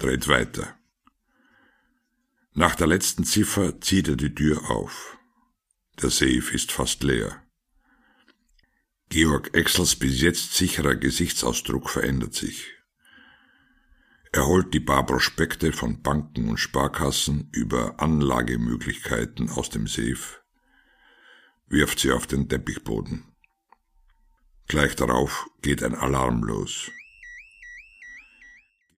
dreht weiter. Nach der letzten Ziffer zieht er die Tür auf. Der Safe ist fast leer. Georg Exels bis jetzt sicherer Gesichtsausdruck verändert sich. Er holt die paar Prospekte von Banken und Sparkassen über Anlagemöglichkeiten aus dem Safe, wirft sie auf den Teppichboden. Gleich darauf geht ein Alarm los.